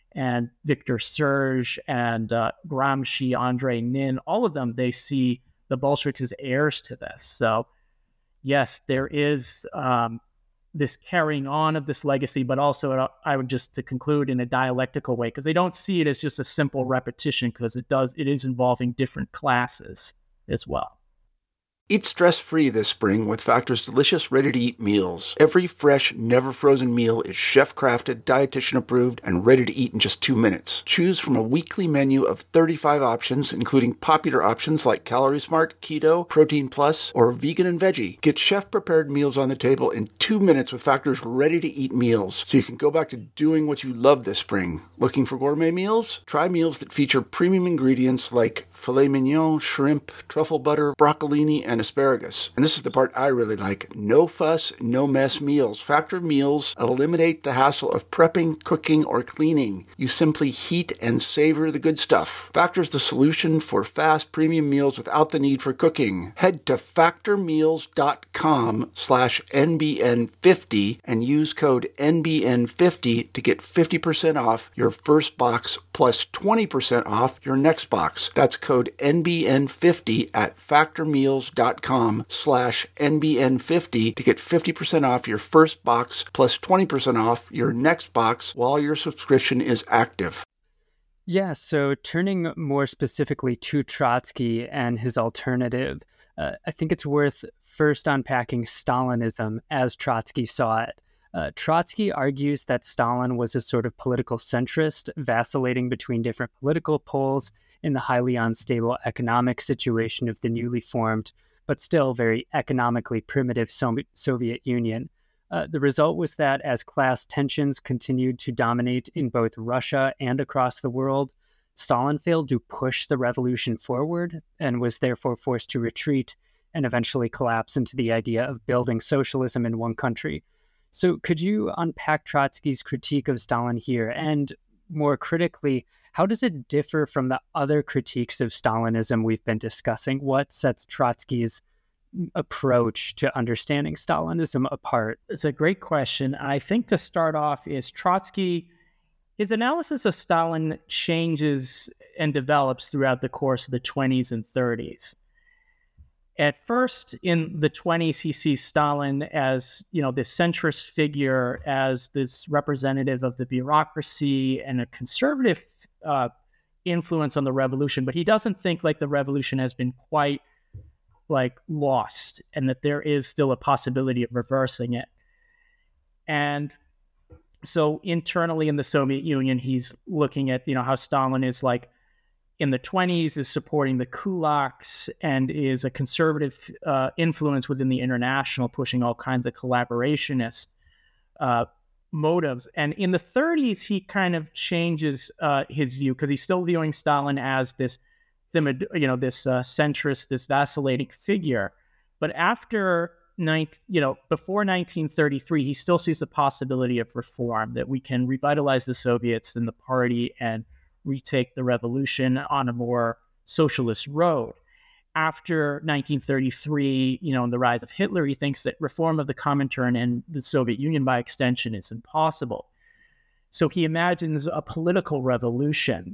C: and Victor Serge and uh, Gramsci, Andrei Nin, all of them, they see the Bolsheviks as heirs to this. So yes, there is um, this carrying on of this legacy, but also uh, I would just to conclude in a dialectical way, because they don't see it as just a simple repetition, because it does, it is involving different classes as well.
A: Eat stress-free this spring with Factor's delicious, ready-to-eat meals. Every fresh, never-frozen meal is chef-crafted, dietitian-approved, and ready to eat in just two minutes. Choose from a weekly menu of thirty-five options, including popular options like Calorie Smart, Keto, Protein Plus, or Vegan and Veggie. Get chef-prepared meals on the table in two minutes with Factor's ready-to-eat meals, so you can go back to doing what you love this spring. Looking for gourmet meals? Try meals that feature premium ingredients like filet mignon, shrimp, truffle butter, broccolini, and asparagus. And this is the part I really like. No fuss, no mess meals. Factor meals eliminate the hassle of prepping, cooking, or cleaning. You simply heat and savor the good stuff. Factor's the solution for fast premium meals without the need for cooking. Head to factormeals.com slash NBN50 and use code N B N fifty to get fifty percent off your first box plus twenty percent off your next box. That's code N B N fifty at factormeals.com slash N B N fifty to get fifty percent off your first box plus twenty percent off your next box while your subscription is active.
B: Yeah, so turning more specifically to Trotsky and his alternative, uh, I think it's worth first unpacking Stalinism as Trotsky saw it. Uh, Trotsky argues that Stalin was a sort of political centrist, vacillating between different political poles in the highly unstable economic situation of the newly formed, but still very economically primitive Soviet Union. Uh, the result was that as class tensions continued to dominate in both Russia and across the world, Stalin failed to push the revolution forward and was therefore forced to retreat and eventually collapse into the idea of building socialism in one country. So could you unpack Trotsky's critique of Stalin here? And more critically, how does it differ from the other critiques of Stalinism we've been discussing? What sets Trotsky's approach to understanding Stalinism apart?
C: It's a great question. I think to start off is Trotsky, his analysis of Stalin changes and develops throughout the course of the twenties and thirties. At first, in the twenties, he sees Stalin as, you know, this centrist figure, as this representative of the bureaucracy and a conservative uh, influence on the revolution. But he doesn't think like the revolution has been quite like lost and that there is still a possibility of reversing it. And so internally in the Soviet Union, he's looking at, you know, how Stalin is like, in the twenties is supporting the kulaks and is a conservative uh, influence within the international, pushing all kinds of collaborationist uh, motives. And in the thirties, he kind of changes uh, his view because he's still viewing Stalin as this, you know, this uh, centrist, this vacillating figure. But after, you know, before nineteen thirty-three, he still sees the possibility of reform, that we can revitalize the Soviets and the party and retake the revolution on a more socialist road. After nineteen thirty-three, you know, and the rise of Hitler, he thinks that reform of the Comintern and the Soviet Union by extension is impossible. So he imagines a political revolution.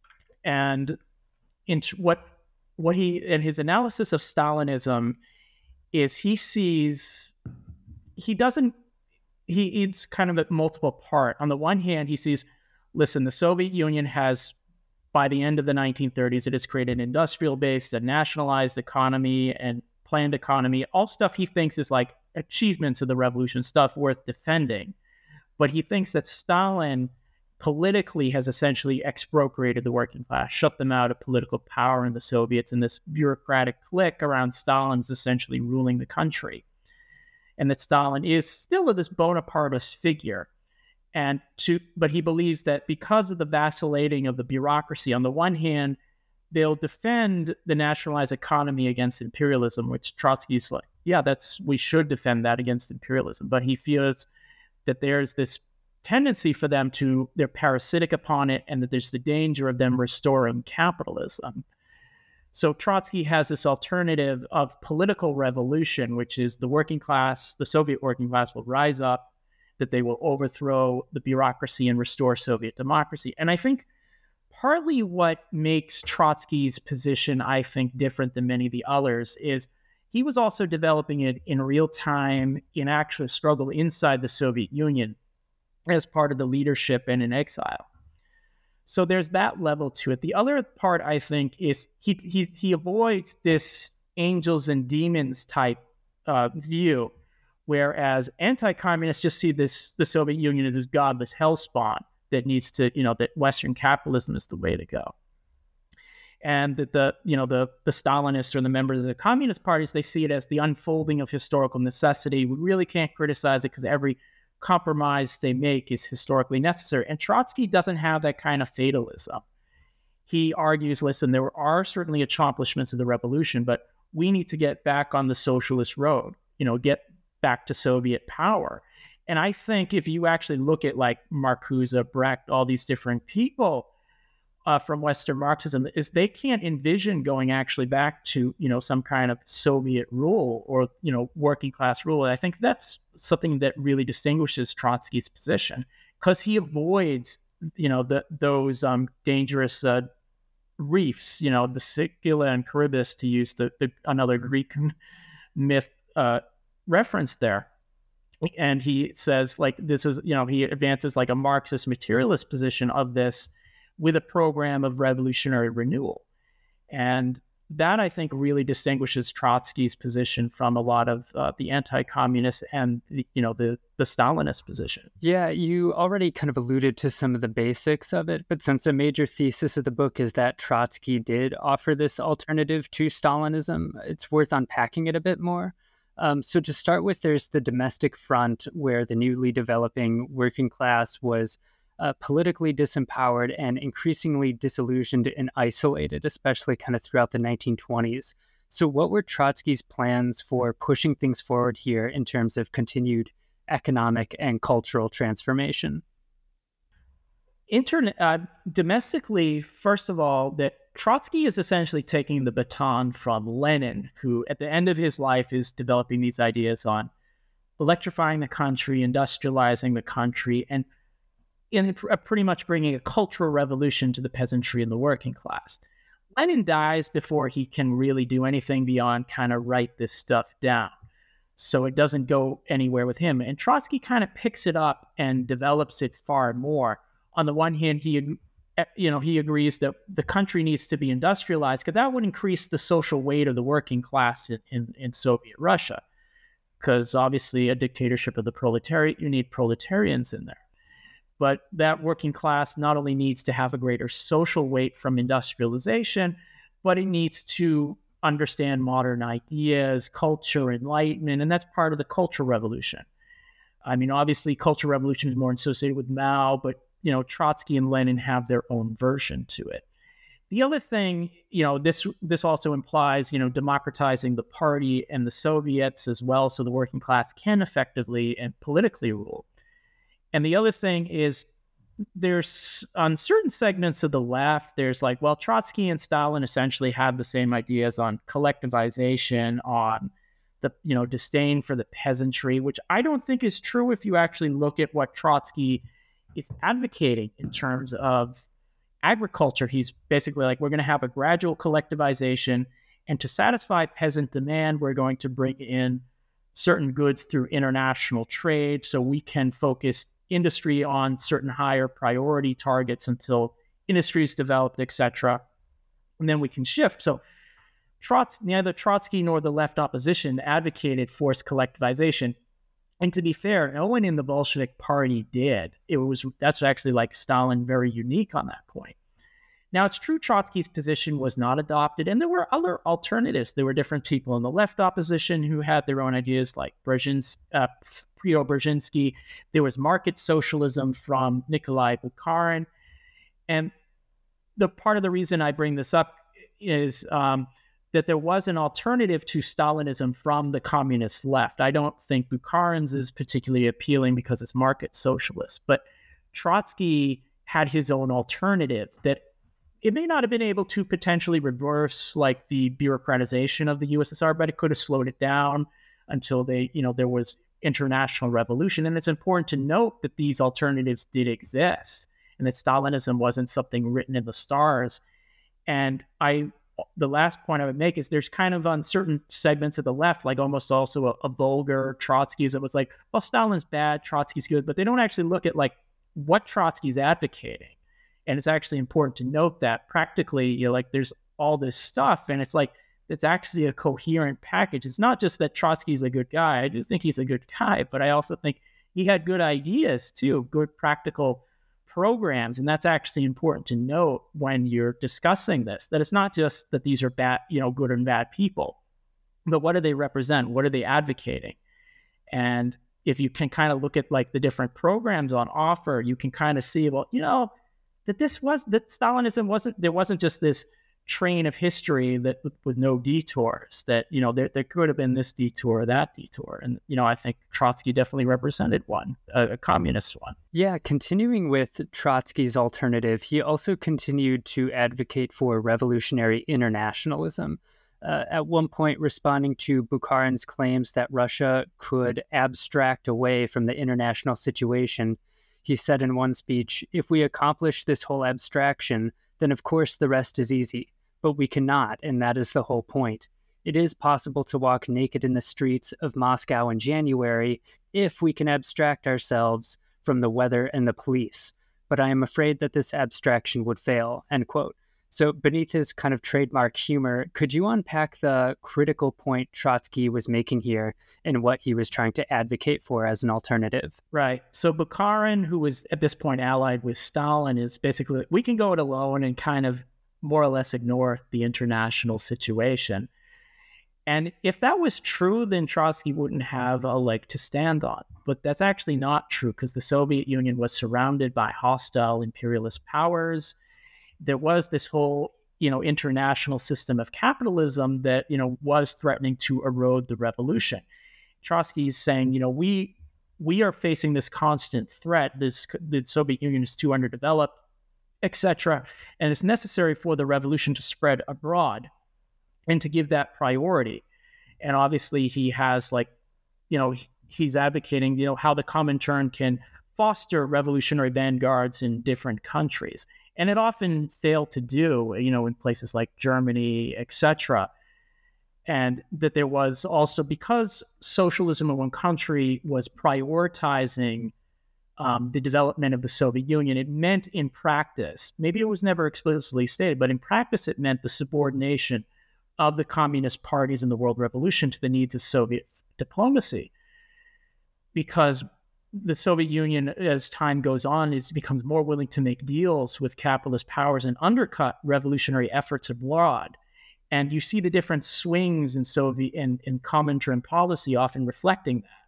C: And in what what he in his analysis of Stalinism is he sees he doesn't he it's kind of a multiple part. On the one hand, he sees, listen, the Soviet Union has, by the end of the nineteen thirties, it has created an industrial base, a nationalized economy and planned economy, all stuff he thinks is like achievements of the revolution, stuff worth defending. But he thinks that Stalin politically has essentially expropriated the working class, shut them out of political power in the Soviets, and this bureaucratic clique around Stalin is essentially ruling the country. And that Stalin is still this Bonapartist figure. And to, but he believes that because of the vacillating of the bureaucracy, on the one hand, they'll defend the nationalized economy against imperialism, which Trotsky's like, yeah, that's we should defend that against imperialism. But he feels that there's this tendency for them to, they're parasitic upon it, and that there's the danger of them restoring capitalism. So Trotsky has this alternative of political revolution, which is the working class, the Soviet working class will rise up, that they will overthrow the bureaucracy and restore Soviet democracy. And I think partly what makes Trotsky's position, I think, different than many of the others is he was also developing it in real time in actual struggle inside the Soviet Union as part of the leadership and in exile. So there's that level to it. The other part, I think, is he he, he avoids this angels and demons type uh, view, whereas anti-communists just see this the Soviet Union as this godless hellspawn that needs to, you know, that Western capitalism is the way to go. And that the, you know, the, the Stalinists or the members of the communist parties, they see it as the unfolding of historical necessity. We really can't criticize it because every compromise they make is historically necessary. And Trotsky doesn't have that kind of fatalism. He argues, listen, there are certainly accomplishments of the revolution, but we need to get back on the socialist road, you know, get back to Soviet power. And I think if you actually look at like Marcuse, Brecht, all these different people uh, from Western Marxism, is they can't envision going actually back to, you know, some kind of Soviet rule or, you know, working class rule. And I think that's something that really distinguishes Trotsky's position, because he avoids, you know, the, those um, dangerous uh, reefs, you know, the Scylla and Charybdis, to use the, the another Greek myth uh, reference there. And he says, like, this is, you know, he advances like a Marxist materialist position of this with a program of revolutionary renewal. And that, I think, really distinguishes Trotsky's position from a lot of uh, the anti-communists and, the, you know, the, the Stalinist position.
B: Yeah, you already kind of alluded to some of the basics of it, but since a major thesis of the book is that Trotsky did offer this alternative to Stalinism, it's worth unpacking it a bit more. Um, so to start with, there's the domestic front, where the newly developing working class was uh, politically disempowered and increasingly disillusioned and isolated, especially kind of throughout the nineteen twenties. So what were Trotsky's plans for pushing things forward here in terms of continued economic and cultural transformation?
C: Internet, uh, domestically, first of all, that Trotsky is essentially taking the baton from Lenin, who at the end of his life is developing these ideas on electrifying the country, industrializing the country, and in pretty much bringing a cultural revolution to the peasantry and the working class. Lenin dies before he can really do anything beyond kind of write this stuff down. So it doesn't go anywhere with him. And Trotsky kind of picks it up and develops it far more. On the one hand, he you know, he agrees that the country needs to be industrialized because that would increase the social weight of the working class in, in, in Soviet Russia. Because obviously a dictatorship of the proletariat, you need proletarians in there. But that working class not only needs to have a greater social weight from industrialization, but it needs to understand modern ideas, culture, enlightenment, and that's part of the Cultural Revolution. I mean, obviously, Cultural Revolution is more associated with Mao, but you know, Trotsky and Lenin have their own version to it. The other thing, you know, this this also implies, you know, democratizing the party and the Soviets as well, so the working class can effectively and politically rule. And the other thing is, there's on certain segments of the left, there's like, well, Trotsky and Stalin essentially have the same ideas on collectivization, on the, you know, disdain for the peasantry, which I don't think is true if you actually look at what Trotsky is advocating in terms of agriculture. He's basically like, we're going to have a gradual collectivization, and to satisfy peasant demand, we're going to bring in certain goods through international trade so we can focus industry on certain higher priority targets until industry is developed, et cetera. And then we can shift. So Trots- neither Trotsky nor the left opposition advocated forced collectivization. And to be fair, no one in the Bolshevik Party did. It was that's actually like Stalin, very unique on that point. Now, it's true Trotsky's position was not adopted, and there were other alternatives. There were different people in the left opposition who had their own ideas, like Brzezinski, uh, Brzezinski. There was market socialism from Nikolai Bukharin. And the part of the reason I bring this up is um, that there was an alternative to Stalinism from the communist left. I don't think Bukharin's is particularly appealing because it's market socialist, but Trotsky had his own alternative that it may not have been able to potentially reverse like the bureaucratization of the U S S R, but it could have slowed it down until they, you know, there was international revolution. And it's important to note that these alternatives did exist and that Stalinism wasn't something written in the stars. And I, the last point I would make is there's kind of on certain segments of the left, like almost also a, a vulgar Trotskyism. It's like, well, Stalin's bad, Trotsky's good, but they don't actually look at like what Trotsky's advocating. And it's actually important to note that practically, you know, like there's all this stuff, and it's like, it's actually a coherent package. It's not just that Trotsky's a good guy. I do think he's a good guy, but I also think he had good ideas too, good practical programs. And that's actually important to note when you're discussing this, that it's not just that these are bad, you know, good and bad people, but what do they represent? What are they advocating? And if you can kind of look at like the different programs on offer, you can kind of see, well, you know, that this was, that Stalinism wasn't, there wasn't just this train of history that with no detours, that, you know, there, there could have been this detour or that detour. And, you know, I think Trotsky definitely represented one, a, a communist one.
B: Yeah, continuing with Trotsky's alternative, he also continued to advocate for revolutionary internationalism. Uh, at one point, responding to Bukharin's claims that Russia could abstract away from the international situation, he said in one speech, "If we accomplish this whole abstraction, then of course the rest is easy. But we cannot, and that is the whole point. It is possible to walk naked in the streets of Moscow in January if we can abstract ourselves from the weather and the police. But I am afraid that this abstraction would fail," end quote. So beneath his kind of trademark humor, could you unpack the critical point Trotsky was making here and what he was trying to advocate for as an alternative?
C: Right. So Bukharin, who was at this point allied with Stalin, is basically, we can go it alone and kind of more or less ignore the international situation. And if that was true, then Trotsky wouldn't have a leg to stand on. But that's actually not true, because the Soviet Union was surrounded by hostile imperialist powers. There was this whole, you know, international system of capitalism that, you know, was threatening to erode the revolution. Trotsky is saying, you know, we we are facing this constant threat. This the Soviet Union is too underdeveloped, et cetera. And it's necessary for the revolution to spread abroad and to give that priority. And obviously he has like, you know, he's advocating, you know, how the Comintern can foster revolutionary vanguards in different countries. And it often failed to do, you know, in places like Germany, et cetera. And that there was also, because socialism in one country was prioritizing Um, the development of the Soviet Union, it meant in practice, maybe it was never explicitly stated, but in practice it meant the subordination of the communist parties in the world revolution to the needs of Soviet diplomacy. Because the Soviet Union, as time goes on, is becomes more willing to make deals with capitalist powers and undercut revolutionary efforts abroad. And you see the different swings in Soviet and in, in Comintern policy often reflecting that.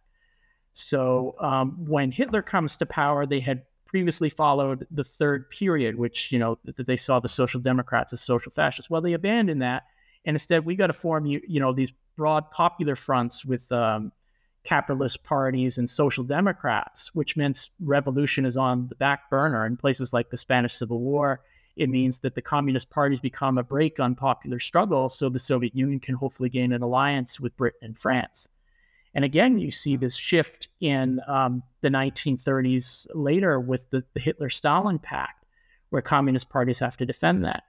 C: So um, when Hitler comes to power, they had previously followed the third period, which, you know, that they saw the social democrats as social fascists. Well, they abandoned that. And instead, we got to form, you, you know, these broad popular fronts with um, capitalist parties and social democrats, which means revolution is on the back burner. In places like the Spanish Civil War, it means that the communist parties become a brake on popular struggle, so the Soviet Union can hopefully gain an alliance with Britain and France. And again, you see this shift in um, the nineteen thirties later with the, the Hitler-Stalin Pact, where communist parties have to defend that.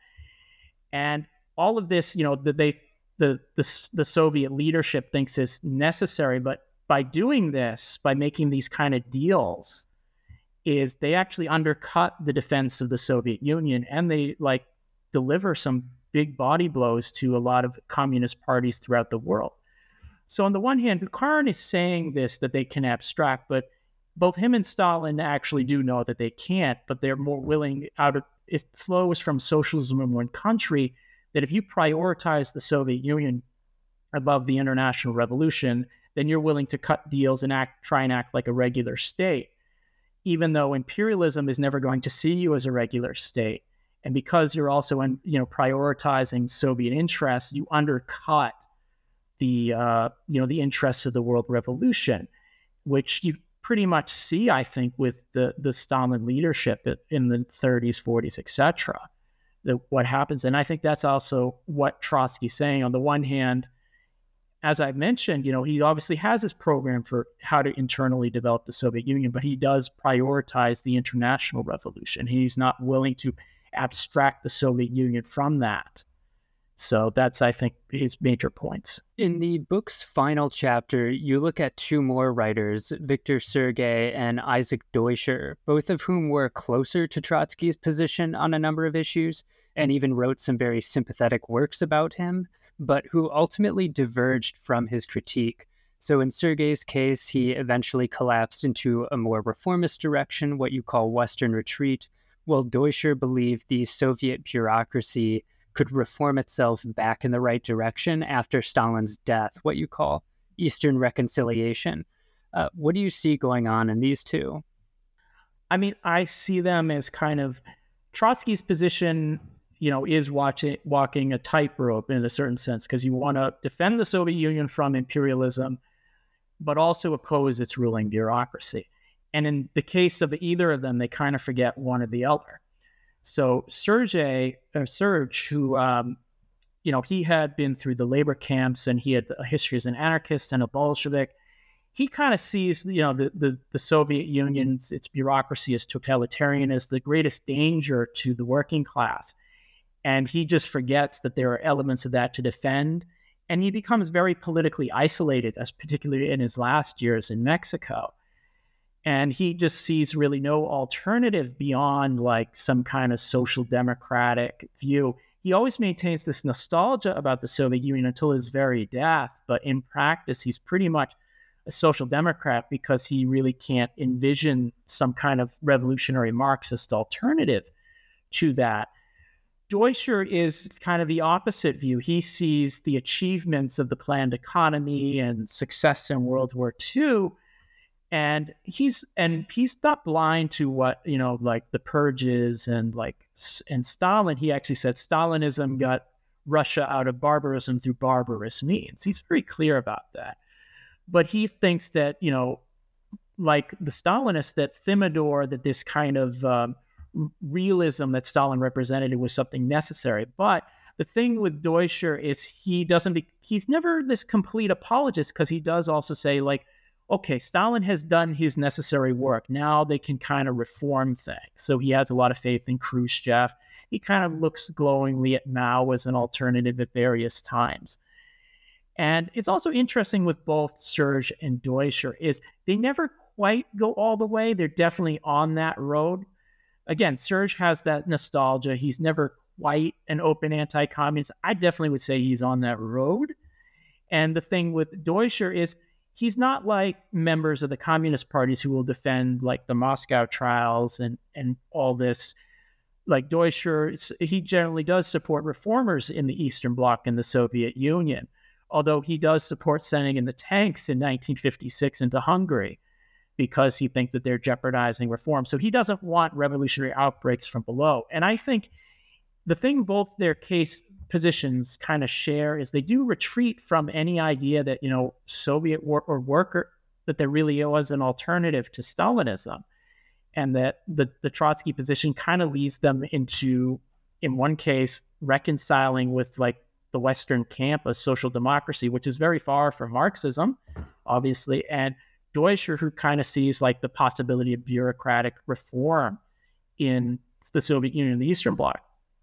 C: And all of this, you know, the, they, the, the, the Soviet leadership thinks is necessary, but by doing this, by making these kind of deals, is they actually undercut the defense of the Soviet Union, and they like deliver some big body blows to a lot of communist parties throughout the world. So on the one hand, Bukharin is saying this, that they can abstract, but both him and Stalin actually do know that they can't, but they're more willing, out of, it flows from socialism in one country, that if you prioritize the Soviet Union above the international revolution, then you're willing to cut deals and act, try and act like a regular state, even though imperialism is never going to see you as a regular state. And because you're also, in, you know, prioritizing Soviet interests, you undercut the uh, you know the interests of the world revolution, which you pretty much see, I think, with the the Stalin leadership in the thirties, forties, et cetera. That what happens, and I think that's also what Trotsky's saying. On the one hand, as I mentioned, you know, he obviously has this program for how to internally develop the Soviet Union, but he does prioritize the international revolution. He's not willing to abstract the Soviet Union from that. So that's, I think, his major points.
B: In the book's final chapter, you look at two more writers, Victor Sergey and Isaac Deutscher, both of whom were closer to Trotsky's position on a number of issues and even wrote some very sympathetic works about him, but who ultimately diverged from his critique. So in Sergey's case, he eventually collapsed into a more reformist direction, what you call Western retreat, while Deutscher believed the Soviet bureaucracy could reform itself back in the right direction after Stalin's death, what you call Eastern reconciliation. Uh, what do you see going on in these two?
C: I mean, I see them as kind of Trotsky's position, you know, is watching, walking a tightrope in a certain sense, because you want to defend the Soviet Union from imperialism, but also oppose its ruling bureaucracy. And in the case of either of them, they kind of forget one or the other. So Sergey, or Serge, who, um, you know, he had been through the labor camps and he had a history as an anarchist and a Bolshevik. He kind of sees, you know, the, the, the Soviet Union's, its bureaucracy as totalitarian, as the greatest danger to the working class. And he just forgets that there are elements of that to defend. And he becomes very politically isolated, as particularly in his last years in Mexico. And he just sees really no alternative beyond like some kind of social democratic view. He always maintains this nostalgia about the Soviet Union until his very death. But in practice, he's pretty much a social democrat because he really can't envision some kind of revolutionary Marxist alternative to that. Deutscher is kind of the opposite view. He sees the achievements of the planned economy and success in World War Two. And he's and he's not blind to what, you know, like the purges and like and Stalin. He actually said Stalinism got Russia out of barbarism through barbarous means. He's very clear about that. But he thinks that, you know, like the Stalinists, that Thermidor, that this kind of um, realism that Stalin represented was something necessary. But the thing with Deutscher is he doesn't be, he's never this complete apologist, because he does also say, like, okay, Stalin has done his necessary work. Now they can kind of reform things. So he has a lot of faith in Khrushchev. He kind of looks glowingly at Mao as an alternative at various times. And it's also interesting with both Serge and Deutscher is they never quite go all the way. They're definitely on that road. Again, Serge has that nostalgia. He's never quite an open anti-communist. I definitely would say he's on that road. And the thing with Deutscher is he's not like members of the communist parties who will defend like the Moscow trials and, and all this. Like Deutscher, he generally does support reformers in the Eastern Bloc and the Soviet Union, although he does support sending in the tanks in nineteen fifty-six into Hungary because he thinks that they're jeopardizing reform. So he doesn't want revolutionary outbreaks from below. And I think the thing both their case positions kind of share is they do retreat from any idea that, you know, Soviet war or worker, that there really was an alternative to Stalinism. And that the, the Trotsky position kind of leads them into, in one case, reconciling with like the Western camp of social democracy, which is very far from Marxism, obviously, and Deutscher, who kind of sees like the possibility of bureaucratic reform in the Soviet Union and the Eastern Bloc,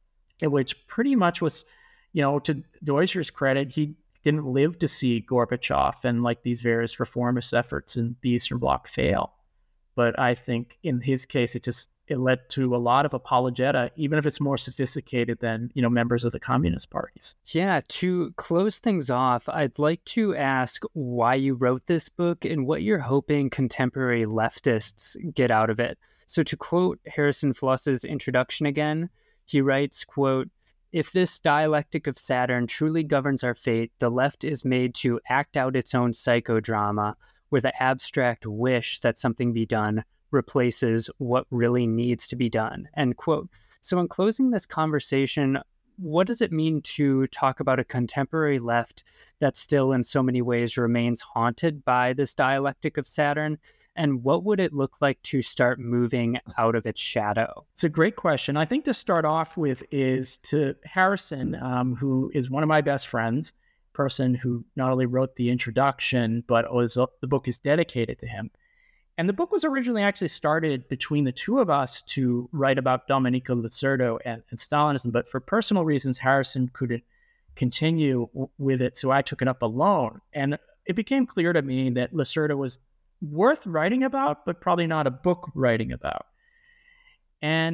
C: which pretty much was, you know, to Deutscher's credit, he didn't live to see Gorbachev and like these various reformist efforts in the Eastern Bloc fail. But I think in his case, it just it led to a lot of apologeta, even if it's more sophisticated than, you know, members of the communist parties.
B: Yeah, to close things off, I'd like to ask why you wrote this book and what you're hoping contemporary leftists get out of it. So to quote Harrison Fluss's introduction again, he writes, quote, "If this dialectic of Saturn truly governs our fate, the left is made to act out its own psychodrama, where the abstract wish that something be done replaces what really needs to be done," end quote. So in closing this conversation, what does it mean to talk about a contemporary left that still in so many ways remains haunted by this dialectic of Saturn? And what would it look like to start moving out of its shadow?
C: It's a great question. I think to start off with is to Harrison, um, who is one of my best friends, person who not only wrote the introduction, but was the book is dedicated to him. And the book was originally actually started between the two of us to write about Domenico Lacerda and, and Stalinism, but for personal reasons, Harrison couldn't continue w- with it, so I took it up alone. And it became clear to me that Lacerda was worth writing about, but probably not a book writing about. And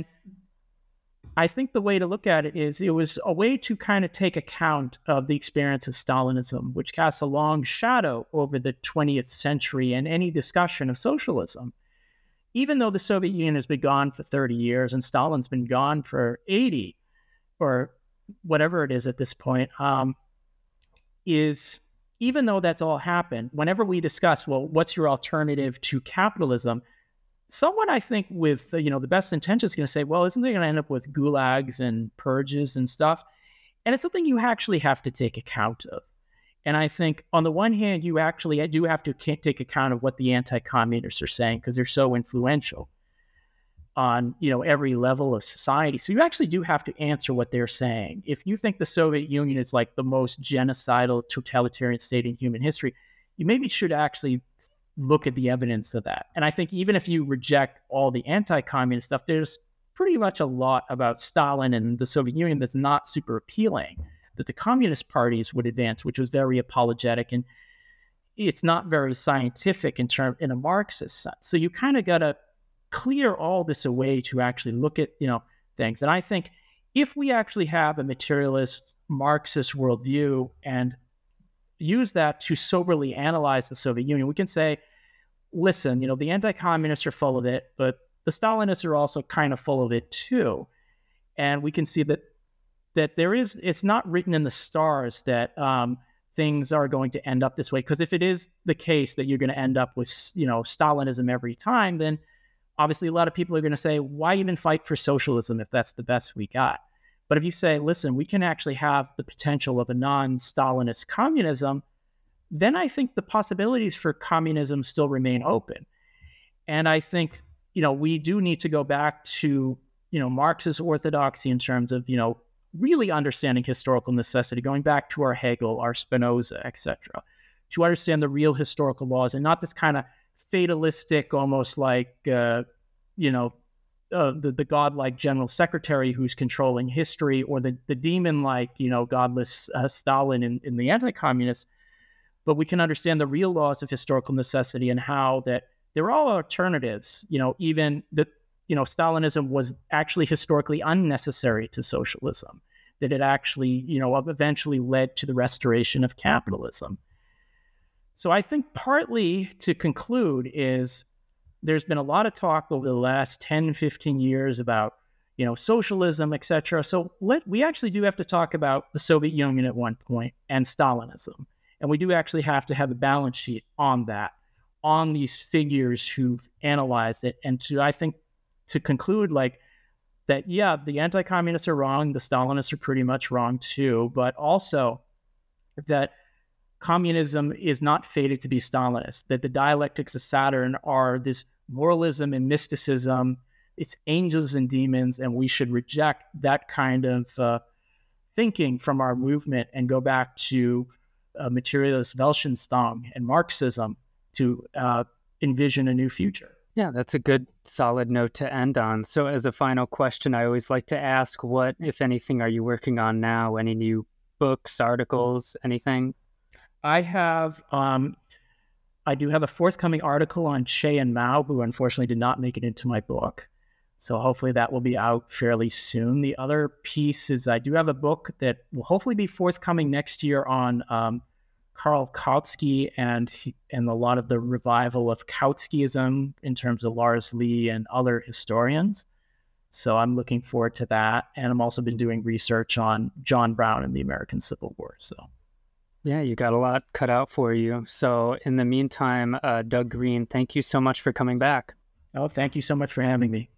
C: I think the way to look at it is it was a way to kind of take account of the experience of Stalinism, which casts a long shadow over the twentieth century and any discussion of socialism. Even though the Soviet Union has been gone for thirty years and Stalin's been gone for eighty, or whatever it is at this point, um, is even though that's all happened, whenever we discuss, well, what's your alternative to capitalism? Someone, I think, with you know the best intentions is going to say, well, isn't they going to end up with gulags and purges and stuff? And it's something you actually have to take account of. And I think on the one hand, you actually do have to take account of what the anti-communists are saying because they're so influential on you know every level of society. So you actually do have to answer what they're saying. If you think the Soviet Union is like the most genocidal totalitarian state in human history, you maybe should actually look at the evidence of that. And I think even if you reject all the anti-communist stuff, there's pretty much a lot about Stalin and the Soviet Union that's not super appealing that the communist parties would advance, which was very apologetic, and it's not very scientific in term in a Marxist sense. So you kind of got to clear all this away to actually look at you know things. And I think if we actually have a materialist Marxist worldview and use that to soberly analyze the Soviet Union, we can say, listen, you know, the anti-communists are full of it, but the Stalinists are also kind of full of it too. And we can see that that there is, it's not written in the stars that um, things are going to end up this way. Because if it is the case that you're going to end up with, you know, Stalinism every time, then obviously a lot of people are going to say, why even fight for socialism if that's the best we got? But if you say, listen, we can actually have the potential of a non-Stalinist communism, then I think the possibilities for communism still remain open. And I think, you know, we do need to go back to, you know, Marxist orthodoxy in terms of, you know, really understanding historical necessity, going back to our Hegel, our Spinoza, et cetera, to understand the real historical laws and not this kind of fatalistic, almost like, uh, you know, Uh, the, the godlike general secretary who's controlling history, or the, the demon-like, you know, godless uh, Stalin in, in the anti-communists. But we can understand the real laws of historical necessity and how that they're all alternatives. You know, even that, you know, Stalinism was actually historically unnecessary to socialism, that it actually, you know, eventually led to the restoration of capitalism. So I think partly to conclude is, there's been a lot of talk over the last ten, fifteen years about, you know, socialism, et cetera. So let, we actually do have to talk about the Soviet Union at one point and Stalinism. And we do actually have to have a balance sheet on that, on these figures who've analyzed it. And to, I think, to conclude like that, yeah, the anti-communists are wrong. The Stalinists are pretty much wrong too. But also that communism is not fated to be Stalinist, that the dialectics of Saturn are this moralism and mysticism, it's angels and demons, and we should reject that kind of uh, thinking from our movement and go back to uh, materialist Weltanschauung and Marxism to uh, envision a new future.
B: Yeah, that's a good, solid note to end on. So as a final question, I always like to ask, what, if anything, are you working on now? Any new books, articles, anything?
C: I have, um, I do have a forthcoming article on Che and Mao, who unfortunately did not make it into my book. So hopefully that will be out fairly soon. The other piece is I do have a book that will hopefully be forthcoming next year on um, Karl Kautsky and and a lot of the revival of Kautskyism in terms of Lars Lee and other historians. So I'm looking forward to that. And I'm also been doing research on John Brown and the American Civil War. So.
B: Yeah, you got a lot cut out for you. So in the meantime, uh, Doug Green, thank you so much for coming back.
C: Oh, thank you so much for having me.